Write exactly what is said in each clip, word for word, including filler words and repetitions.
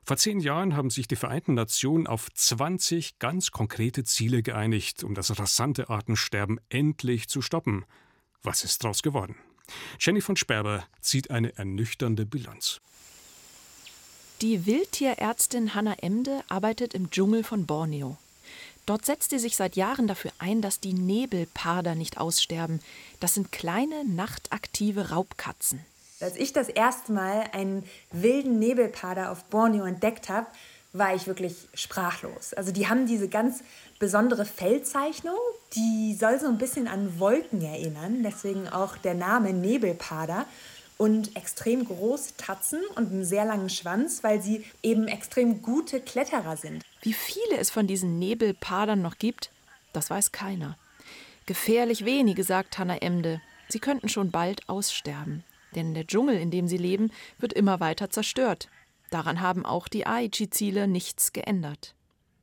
Vor zehn Jahren haben sich die Vereinten Nationen auf zwanzig ganz konkrete Ziele geeinigt, um das rasante Artensterben endlich zu stoppen. Was ist daraus geworden? Jenny von Sperber zieht eine ernüchternde Bilanz. Die Wildtierärztin Hanna Emde arbeitet im Dschungel von Borneo. Dort setzt sie sich seit Jahren dafür ein, dass die Nebelparder nicht aussterben. Das sind kleine, nachtaktive Raubkatzen. Als ich das erste Mal einen wilden Nebelparder auf Borneo entdeckt habe, war ich wirklich sprachlos. Also die haben diese ganz besondere Fellzeichnung, die soll so ein bisschen an Wolken erinnern, deswegen auch der Name Nebelparder. Und extrem große Tatzen und einen sehr langen Schwanz, weil sie eben extrem gute Kletterer sind. Wie viele es von diesen Nebelpardern noch gibt, das weiß keiner. Gefährlich wenige, sagt Hanna Emde. Sie könnten schon bald aussterben. Denn der Dschungel, in dem sie leben, wird immer weiter zerstört. Daran haben auch die Aichi-Ziele nichts geändert.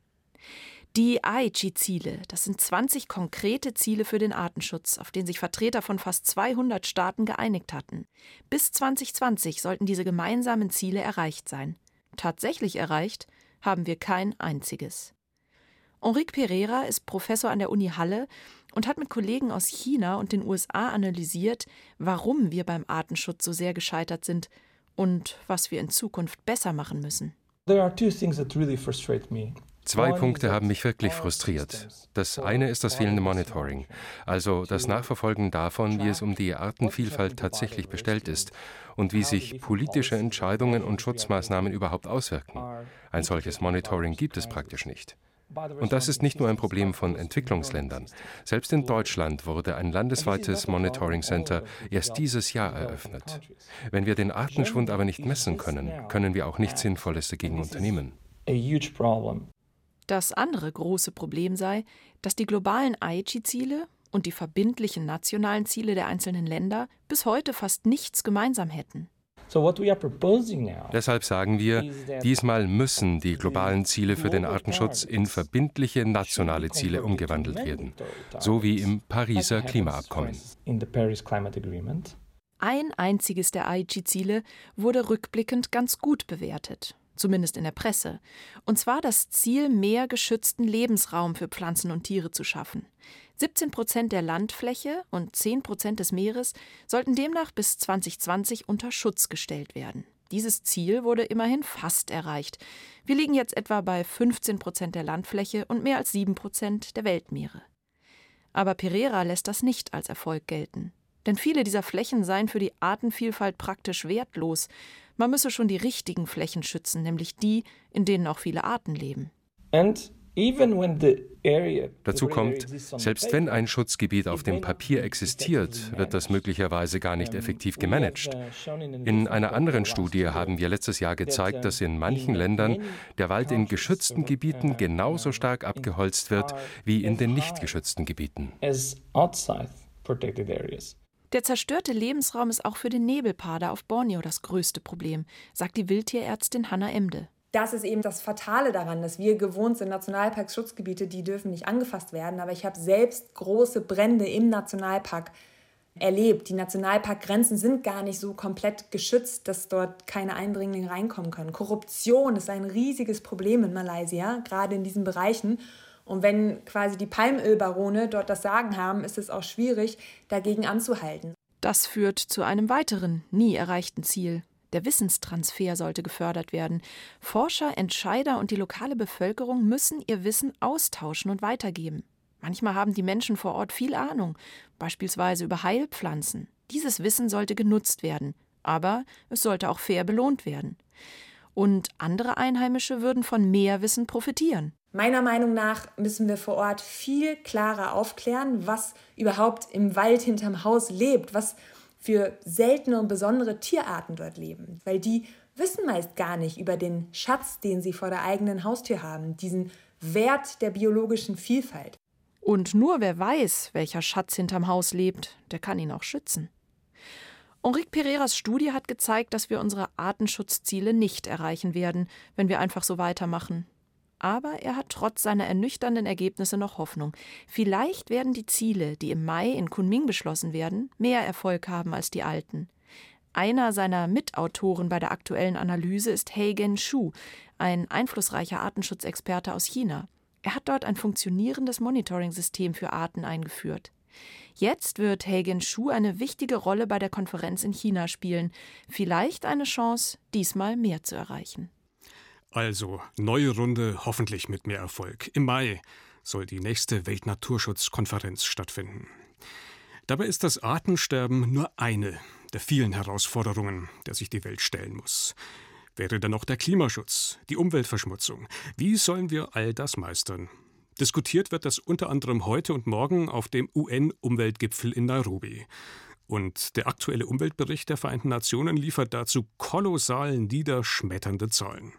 Die Aichi-Ziele, das sind zwanzig konkrete Ziele für den Artenschutz, auf denen sich Vertreter von fast zweihundert Staaten geeinigt hatten. Bis zwanzig zwanzig sollten diese gemeinsamen Ziele erreicht sein. Tatsächlich erreicht haben wir kein einziges. Enrique Pereira ist Professor an der Uni Halle und hat mit Kollegen aus China und den U S A analysiert, warum wir beim Artenschutz so sehr gescheitert sind und was wir in Zukunft besser machen müssen. There are two things that really frustrate me. Zwei Punkte haben mich wirklich frustriert. Das eine ist das fehlende Monitoring, also das Nachverfolgen davon, wie es um die Artenvielfalt tatsächlich bestellt ist und wie sich politische Entscheidungen und Schutzmaßnahmen überhaupt auswirken. Ein solches Monitoring gibt es praktisch nicht. Und das ist nicht nur ein Problem von Entwicklungsländern. Selbst in Deutschland wurde ein landesweites Monitoring Center erst dieses Jahr eröffnet. Wenn wir den Artenschwund aber nicht messen können, können wir auch nichts Sinnvolles dagegen unternehmen. Das andere große Problem sei, dass die globalen Aichi-Ziele und die verbindlichen nationalen Ziele der einzelnen Länder bis heute fast nichts gemeinsam hätten. Deshalb sagen wir, diesmal müssen die globalen Ziele für den Artenschutz in verbindliche nationale Ziele umgewandelt werden, so wie im Pariser Klimaabkommen. Ein einziges der Aichi-Ziele wurde rückblickend ganz gut bewertet. Zumindest in der Presse, und zwar das Ziel, mehr geschützten Lebensraum für Pflanzen und Tiere zu schaffen. siebzehn Prozent der Landfläche und zehn Prozent des Meeres sollten demnach bis zwanzig zwanzig unter Schutz gestellt werden. Dieses Ziel wurde immerhin fast erreicht. Wir liegen jetzt etwa bei fünfzehn Prozent der Landfläche und mehr als sieben Prozent der Weltmeere. Aber Pereira lässt das nicht als Erfolg gelten. Denn viele dieser Flächen seien für die Artenvielfalt praktisch wertlos. Man müsse schon die richtigen Flächen schützen, nämlich die, in denen auch viele Arten leben. Dazu kommt, selbst wenn ein Schutzgebiet auf dem Papier existiert, wird das möglicherweise gar nicht effektiv gemanagt. In einer anderen Studie haben wir letztes Jahr gezeigt, dass in manchen Ländern der Wald in geschützten Gebieten genauso stark abgeholzt wird wie in den nicht geschützten Gebieten. Der zerstörte Lebensraum ist auch für den Nebelparder auf Borneo das größte Problem, sagt die Wildtierärztin Hanna Emde. Das ist eben das Fatale daran, dass wir gewohnt sind, Nationalparks, Schutzgebiete, die dürfen nicht angefasst werden. Aber ich habe selbst große Brände im Nationalpark erlebt. Die Nationalparkgrenzen sind gar nicht so komplett geschützt, dass dort keine Eindringlinge reinkommen können. Korruption ist ein riesiges Problem in Malaysia, gerade in diesen Bereichen. Und wenn quasi die Palmölbarone dort das Sagen haben, ist es auch schwierig, dagegen anzuhalten. Das führt zu einem weiteren, nie erreichten Ziel. Der Wissenstransfer sollte gefördert werden. Forscher, Entscheider und die lokale Bevölkerung müssen ihr Wissen austauschen und weitergeben. Manchmal haben die Menschen vor Ort viel Ahnung, beispielsweise über Heilpflanzen. Dieses Wissen sollte genutzt werden, aber es sollte auch fair belohnt werden. Und andere Einheimische würden von mehr Wissen profitieren. Meiner Meinung nach müssen wir vor Ort viel klarer aufklären, was überhaupt im Wald hinterm Haus lebt, was für seltene und besondere Tierarten dort leben. Weil die wissen meist gar nicht über den Schatz, den sie vor der eigenen Haustür haben, diesen Wert der biologischen Vielfalt. Und nur wer weiß, welcher Schatz hinterm Haus lebt, der kann ihn auch schützen. Enrique Pereiras Studie hat gezeigt, dass wir unsere Artenschutzziele nicht erreichen werden, wenn wir einfach so weitermachen. Aber er hat trotz seiner ernüchternden Ergebnisse noch Hoffnung. Vielleicht werden die Ziele, die im Mai in Kunming beschlossen werden, mehr Erfolg haben als die alten. Einer seiner Mitautoren bei der aktuellen Analyse ist He-Gen Shu, ein einflussreicher Artenschutzexperte aus China. Er hat dort ein funktionierendes Monitoring-System für Arten eingeführt. Jetzt wird He-Gen Shu eine wichtige Rolle bei der Konferenz in China spielen. Vielleicht eine Chance, diesmal mehr zu erreichen. Also, neue Runde, hoffentlich mit mehr Erfolg. Im Mai soll die nächste Weltnaturschutzkonferenz stattfinden. Dabei ist das Artensterben nur eine der vielen Herausforderungen, der sich die Welt stellen muss. Wäre dann noch der Klimaschutz, die Umweltverschmutzung. Wie sollen wir all das meistern? Diskutiert wird das unter anderem heute und morgen auf dem U N-Umweltgipfel in Nairobi. Und der aktuelle Umweltbericht der Vereinten Nationen liefert dazu kolossal niederschmetternde Zahlen.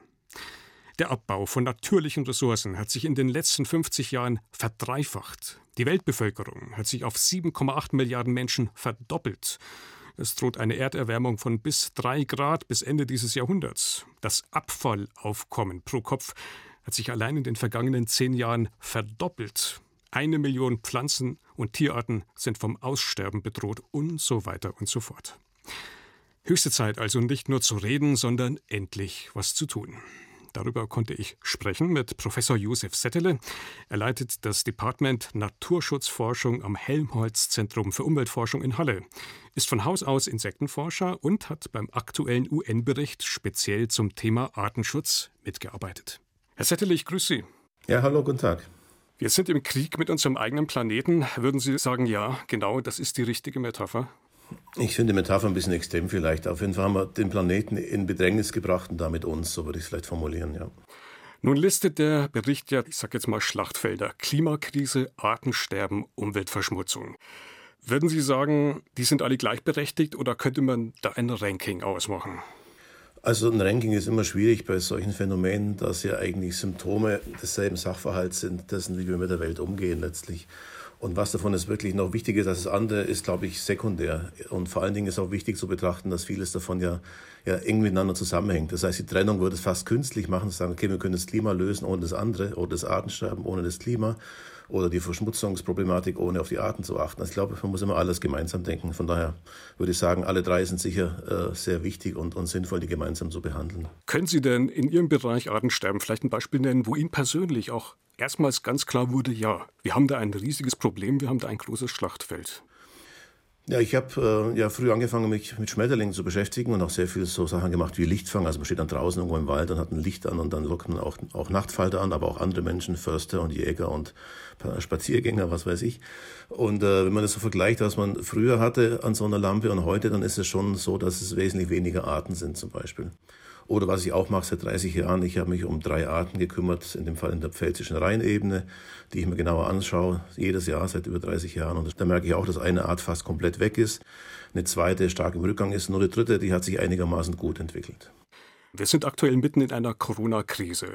Der Abbau von natürlichen Ressourcen hat sich in den letzten fünfzig Jahren verdreifacht. Die Weltbevölkerung hat sich auf sieben Komma acht Milliarden Menschen verdoppelt. Es droht eine Erderwärmung von bis drei Grad bis Ende dieses Jahrhunderts. Das Abfallaufkommen pro Kopf hat sich allein in den vergangenen zehn Jahren verdoppelt. Eine Million Pflanzen- und Tierarten sind vom Aussterben bedroht und so weiter und so fort. Höchste Zeit also, nicht nur zu reden, sondern endlich was zu tun. Darüber konnte ich sprechen mit Professor Josef Settele. Er leitet das Department Naturschutzforschung am Helmholtz-Zentrum für Umweltforschung in Halle, ist von Haus aus Insektenforscher und hat beim aktuellen U N-Bericht speziell zum Thema Artenschutz mitgearbeitet. Herr Settele, ich grüße Sie. Ja, hallo, guten Tag. Wir sind im Krieg mit unserem eigenen Planeten. Würden Sie sagen, ja, genau, das ist die richtige Metapher? Ich finde die Metapher ein bisschen extrem vielleicht. Auf jeden Fall haben wir den Planeten in Bedrängnis gebracht und damit uns, so würde ich es vielleicht formulieren, ja. Nun listet der Bericht ja, ich sage jetzt mal Schlachtfelder, Klimakrise, Artensterben, Umweltverschmutzung. Würden Sie sagen, die sind alle gleichberechtigt oder könnte man da ein Ranking ausmachen? Also ein Ranking ist immer schwierig bei solchen Phänomenen, dass ja eigentlich Symptome desselben Sachverhalts sind, dessen, wie wir mit der Welt umgehen letztlich. Und was davon ist wirklich noch wichtiger als das andere, ist, glaube ich, sekundär. Und vor allen Dingen ist auch wichtig zu betrachten, dass vieles davon ja, ja eng miteinander zusammenhängt. Das heißt, die Trennung würde es fast künstlich machen, zu sagen, okay, wir können das Klima lösen ohne das andere, oder das Artensterben ohne das Klima, oder die Verschmutzungsproblematik ohne auf die Arten zu achten. Also ich glaube, man muss immer alles gemeinsam denken. Von daher würde ich sagen, alle drei sind sicher äh, sehr wichtig und, und sinnvoll, die gemeinsam zu behandeln. Können Sie denn in Ihrem Bereich Artensterben vielleicht ein Beispiel nennen, wo Ihnen persönlich auch erstmals ganz klar wurde, ja, wir haben da ein riesiges Problem, wir haben da ein großes Schlachtfeld? Ja, ich habe äh, ja früh angefangen, mich mit Schmetterlingen zu beschäftigen und auch sehr viel so Sachen gemacht wie Lichtfang. Also man steht dann draußen irgendwo im Wald und hat ein Licht an und dann lockt man auch, auch Nachtfalter an, aber auch andere Menschen, Förster und Jäger und Spaziergänger, was weiß ich. Und äh, wenn man das so vergleicht, was man früher hatte an so einer Lampe und heute, dann ist es schon so, dass es wesentlich weniger Arten sind zum Beispiel. Oder was ich auch mache seit dreißig Jahren, ich habe mich um drei Arten gekümmert, in dem Fall in der pfälzischen Rheinebene, die ich mir genauer anschaue, jedes Jahr seit über dreißig Jahren. Und da merke ich auch, dass eine Art fast komplett weg ist, eine zweite stark im Rückgang ist, nur eine dritte, die hat sich einigermaßen gut entwickelt. Wir sind aktuell mitten in einer Corona-Krise.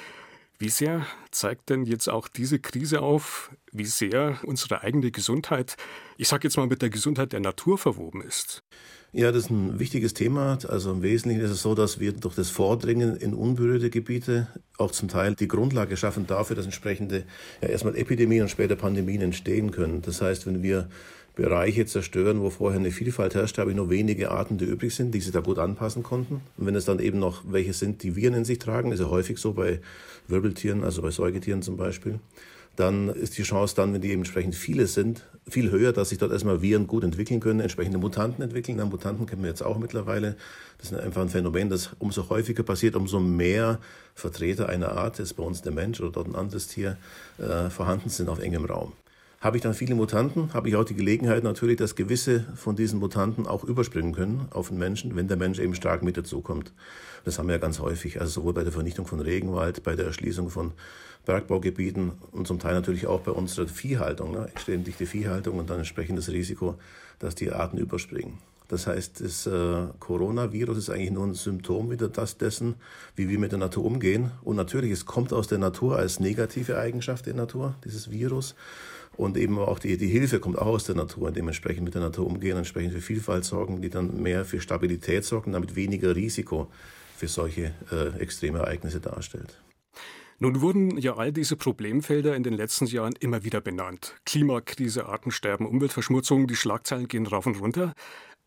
Wie sehr zeigt denn jetzt auch diese Krise auf, wie sehr unsere eigene Gesundheit, ich sage jetzt mal mit der Gesundheit der Natur verwoben ist? Ja, das ist ein wichtiges Thema. Also im Wesentlichen ist es so, dass wir durch das Vordringen in unberührte Gebiete auch zum Teil die Grundlage schaffen dafür, dass entsprechende ja, erstmal Epidemien und später Pandemien entstehen können. Das heißt, wenn wir Bereiche zerstören, wo vorher eine Vielfalt herrscht, habe ich nur wenige Arten, die übrig sind, die sich da gut anpassen konnten. Und wenn es dann eben noch welche sind, die Viren in sich tragen, ist ja häufig so bei Wirbeltieren, also bei Säugetieren zum Beispiel, dann ist die Chance dann, wenn die eben entsprechend viele sind, viel höher, dass sich dort erstmal Viren gut entwickeln können, entsprechende Mutanten entwickeln. Na, Mutanten kennen wir jetzt auch mittlerweile. Das ist einfach ein Phänomen, das umso häufiger passiert, umso mehr Vertreter einer Art, ist bei uns der Mensch oder dort ein anderes Tier, äh, vorhanden sind auf engem Raum. Habe ich dann viele Mutanten, habe ich auch die Gelegenheit natürlich, dass gewisse von diesen Mutanten auch überspringen können auf den Menschen, wenn der Mensch eben stark mit dazukommt. Das haben wir ja ganz häufig, also sowohl bei der Vernichtung von Regenwald, bei der Erschließung von Bergbaugebieten und zum Teil natürlich auch bei unserer Viehhaltung, ne? Extrem dichte Viehhaltung und dann entsprechend das Risiko, dass die Arten überspringen. Das heißt, das äh, Coronavirus ist eigentlich nur ein Symptom wieder das dessen, wie wir mit der Natur umgehen. Und natürlich, es kommt aus der Natur als negative Eigenschaft der Natur, dieses Virus. Und eben auch die, die Hilfe kommt auch aus der Natur, dementsprechend mit der Natur umgehen, entsprechend für Vielfalt sorgen, die dann mehr für Stabilität sorgen, damit weniger Risiko für solche äh, extreme Ereignisse darstellt. Nun wurden ja all diese Problemfelder in den letzten Jahren immer wieder benannt. Klimakrise, Artensterben, Umweltverschmutzung, die Schlagzeilen gehen rauf und runter.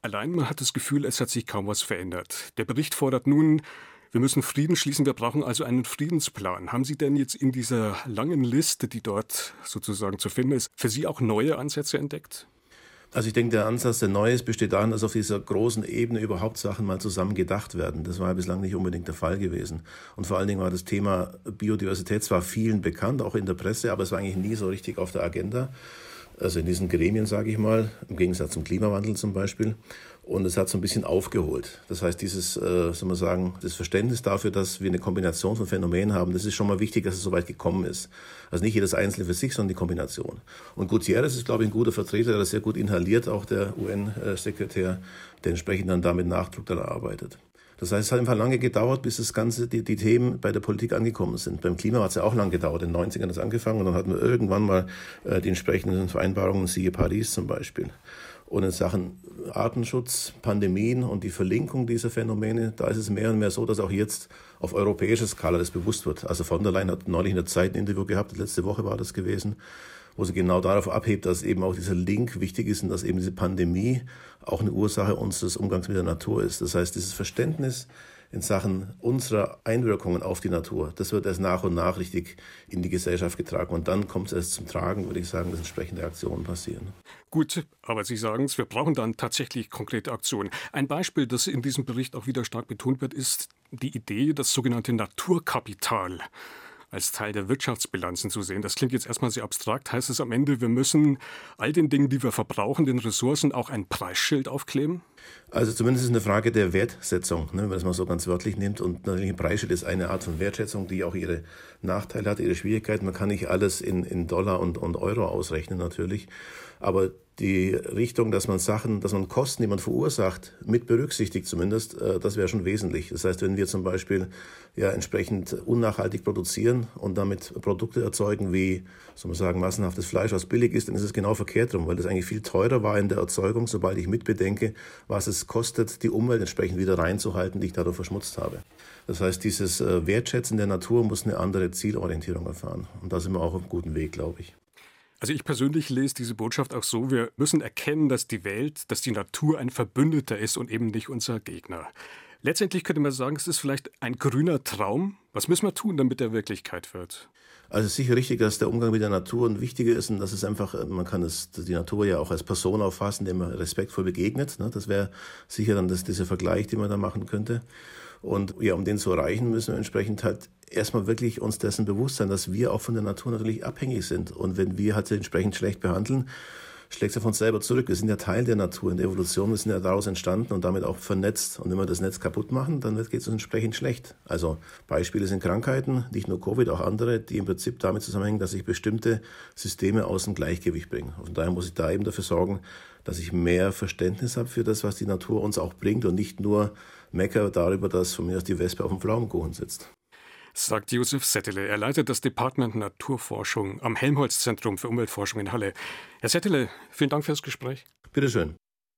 Allein man hat das Gefühl, es hat sich kaum was verändert. Der Bericht fordert nun, wir müssen Frieden schließen, wir brauchen also einen Friedensplan. Haben Sie denn jetzt in dieser langen Liste, die dort sozusagen zu finden ist, für Sie auch neue Ansätze entdeckt? Also ich denke, der Ansatz, der neu ist, besteht darin, dass auf dieser großen Ebene überhaupt Sachen mal zusammen gedacht werden. Das war ja bislang nicht unbedingt der Fall gewesen. Und vor allen Dingen war das Thema Biodiversität zwar vielen bekannt, auch in der Presse, aber es war eigentlich nie so richtig auf der Agenda. Also in diesen Gremien, sage ich mal, im Gegensatz zum Klimawandel zum Beispiel. Und es hat so ein bisschen aufgeholt. Das heißt, dieses, äh, soll man sagen, das Verständnis dafür, dass wir eine Kombination von Phänomenen haben, das ist schon mal wichtig, dass es so weit gekommen ist. Also nicht jedes Einzelne für sich, sondern die Kombination. Und Gutierrez ist, glaube ich, ein guter Vertreter, der das sehr gut inhaliert, auch der U N-Sekretär, der entsprechend dann da mit Nachdruck daran arbeitet. Das heißt, es hat einfach lange gedauert, bis das Ganze, die, die Themen bei der Politik angekommen sind. Beim Klima hat es ja auch lange gedauert. In den neunzigern hat es angefangen und dann hatten wir irgendwann mal äh, die entsprechenden Vereinbarungen, siehe Paris zum Beispiel. Und in Sachen Artenschutz, Pandemien und die Verlinkung dieser Phänomene, da ist es mehr und mehr so, dass auch jetzt auf europäischer Skala das bewusst wird. Also von der Leyen hat neulich in der Zeit ein Interview gehabt, letzte Woche war das gewesen, wo sie genau darauf abhebt, dass eben auch dieser Link wichtig ist und dass eben diese Pandemie auch eine Ursache unseres Umgangs mit der Natur ist. Das heißt, dieses Verständnis in Sachen unserer Einwirkungen auf die Natur, das wird erst nach und nach richtig in die Gesellschaft getragen. Und dann kommt es erst zum Tragen, würde ich sagen, dass entsprechende Aktionen passieren. Gut, aber Sie sagen es, wir brauchen dann tatsächlich konkrete Aktionen. Ein Beispiel, das in diesem Bericht auch wieder stark betont wird, ist die Idee, das sogenannte Naturkapital als Teil der Wirtschaftsbilanzen zu sehen. Das klingt jetzt erstmal sehr abstrakt. Heißt es am Ende, wir müssen all den Dingen, die wir verbrauchen, den Ressourcen, auch ein Preisschild aufkleben? Also zumindest ist es eine Frage der Wertsetzung, ne, wenn man das mal so ganz wörtlich nimmt. Und natürlich ein Preisschild ist eine Art von Wertschätzung, die auch ihre Nachteile hat, ihre Schwierigkeiten. Man kann nicht alles in, in Dollar und, und Euro ausrechnen natürlich. Aber die Richtung, dass man Sachen, dass man Kosten, die man verursacht, mit berücksichtigt zumindest, äh, das wäre schon wesentlich. Das heißt, wenn wir zum Beispiel ja entsprechend unnachhaltig produzieren und damit Produkte erzeugen wie, soll man sagen, massenhaftes Fleisch, was billig ist, dann ist es genau verkehrt rum, weil das eigentlich viel teurer war in der Erzeugung, sobald ich mitbedenke, was es kostet, die Umwelt entsprechend wieder reinzuhalten, die ich dadurch verschmutzt habe. Das heißt, dieses äh, Wertschätzen der Natur muss eine andere Zielorientierung erfahren. Und da sind wir auch auf einem guten Weg, glaube ich. Also ich persönlich lese diese Botschaft auch so, wir müssen erkennen, dass die Welt, dass die Natur ein Verbündeter ist und eben nicht unser Gegner. Letztendlich könnte man sagen, es ist vielleicht ein grüner Traum. Was müssen wir tun, damit er Wirklichkeit wird? Also es ist sicher richtig, dass der Umgang mit der Natur ein wichtiger ist und dass es einfach, man kann es, die Natur ja auch als Person auffassen, dem man respektvoll begegnet. Das wäre sicher dann das, dieser Vergleich, den man da machen könnte. Und ja, um den zu erreichen, müssen wir entsprechend halt erstmal wirklich uns dessen bewusst sein, dass wir auch von der Natur natürlich abhängig sind. Und wenn wir halt sie entsprechend schlecht behandeln, schlägt es auf uns selber zurück. Wir sind ja Teil der Natur, in der Evolution, wir sind ja daraus entstanden und damit auch vernetzt. Und wenn wir das Netz kaputt machen, dann geht es uns entsprechend schlecht. Also Beispiele sind Krankheiten, nicht nur Covid, auch andere, die im Prinzip damit zusammenhängen, dass ich bestimmte Systeme aus dem Gleichgewicht bringe. Und daher muss ich da eben dafür sorgen, dass ich mehr Verständnis habe für das, was die Natur uns auch bringt und nicht nur meckere darüber, dass von mir aus die Wespe auf dem Pflaumenkuchen sitzt. Sagt Josef Settele. Er leitet das Department Naturforschung am Helmholtz-Zentrum für Umweltforschung in Halle. Herr Settele, vielen Dank fürs Gespräch. Bitte schön.